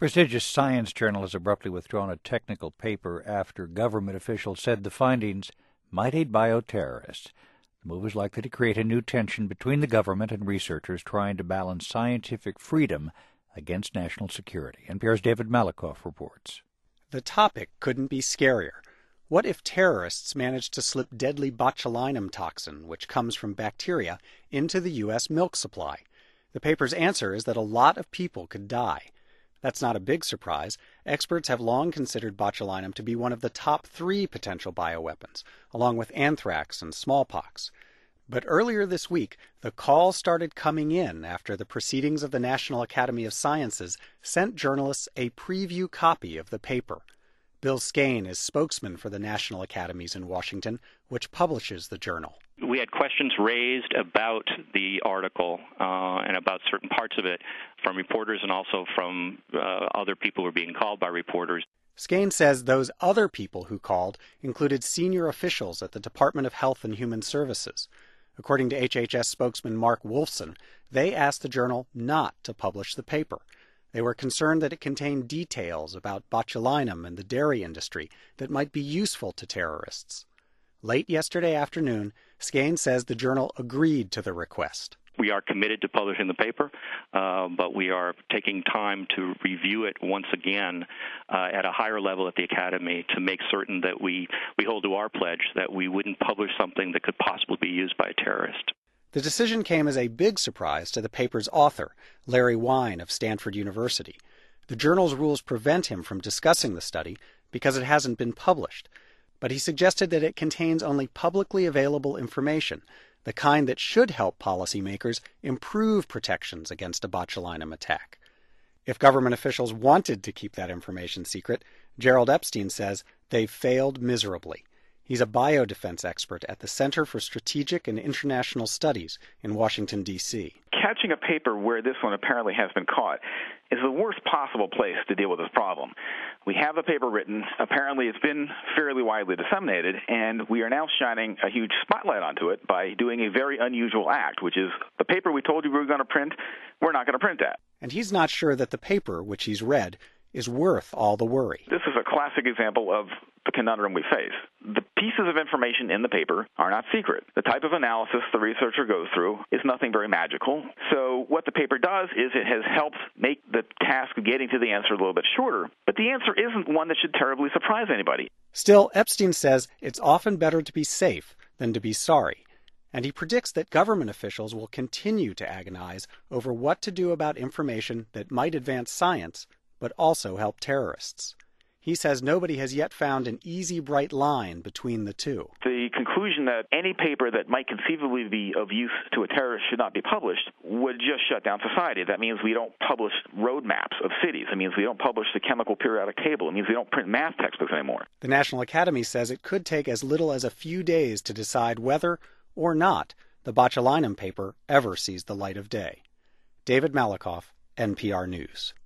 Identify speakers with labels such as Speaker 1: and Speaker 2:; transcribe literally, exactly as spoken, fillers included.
Speaker 1: prestigious science journal has abruptly withdrawn a technical paper after government officials said the findings might aid bioterrorists. The move is likely to create a new tension between the government and researchers trying to balance scientific freedom against national security. N P R's David Malakoff reports.
Speaker 2: The topic couldn't be scarier. What if terrorists managed to slip deadly botulinum toxin, which comes from bacteria, into the U S milk supply? The paper's answer is that a lot of people could die. That's not a big surprise. Experts have long considered botulinum to be one of the top three potential bioweapons, along with anthrax and smallpox. But earlier this week, the call started coming in after the Proceedings of the National Academy of Sciences sent journalists a preview copy of the paper. Bill Skane is spokesman for the National Academies in Washington, which publishes the journal.
Speaker 3: We had questions raised about the article uh, and about certain parts of it from reporters and also from uh, other people who were being called by reporters.
Speaker 2: Skane says those other people who called included senior officials at the Department of Health and Human Services. According to H H S spokesman Mark Wolfson, they asked the journal not to publish the paper. They were concerned that it contained details about botulinum and the dairy industry that might be useful to terrorists. Late yesterday afternoon, Skane says the journal agreed to the request.
Speaker 3: We are committed to publishing the paper, uh, but we are taking time to review it once again uh, at a higher level at the Academy to make certain that we, we hold to our pledge that we wouldn't publish something that could possibly be used by a terrorist.
Speaker 2: The decision came as a big surprise to the paper's author, Larry Wine of Stanford University. The journal's rules prevent him from discussing the study because it hasn't been published, but he suggested that it contains only publicly available information, the kind that should help policymakers improve protections against a botulinum attack. If government officials wanted to keep that information secret, Gerald Epstein says they've failed miserably. He's a biodefense expert at the Center for Strategic and International Studies in Washington, D C
Speaker 4: Catching a paper where this one apparently has been caught is the worst possible place to deal with this problem. We have a paper written. Apparently it's been fairly widely disseminated, and we are now shining a huge spotlight onto it by doing a very unusual act, which is the paper we told you we were going to print, we're not going to print that.
Speaker 2: And he's not sure that the paper, which he's read, is worth all the worry.
Speaker 4: This is a classic example of the conundrum we face. The pieces of information in the paper are not secret. The type of analysis the researcher goes through is nothing very magical. So what the paper does is it has helped make the task of getting to the answer a little bit shorter, but the answer isn't one that should terribly surprise anybody.
Speaker 2: Still, Epstein says it's often better to be safe than to be sorry. And he predicts that government officials will continue to agonize over what to do about information that might advance science but also help terrorists. He says nobody has yet found an easy, bright line between the two.
Speaker 4: The conclusion that any paper that might conceivably be of use to a terrorist should not be published would just shut down society. That means we don't publish road maps of cities. It means we don't publish the chemical periodic table. It means we don't print math textbooks anymore.
Speaker 2: The National Academy says it could take as little as a few days to decide whether or not the botulinum paper ever sees the light of day. David Malakoff, N P R News.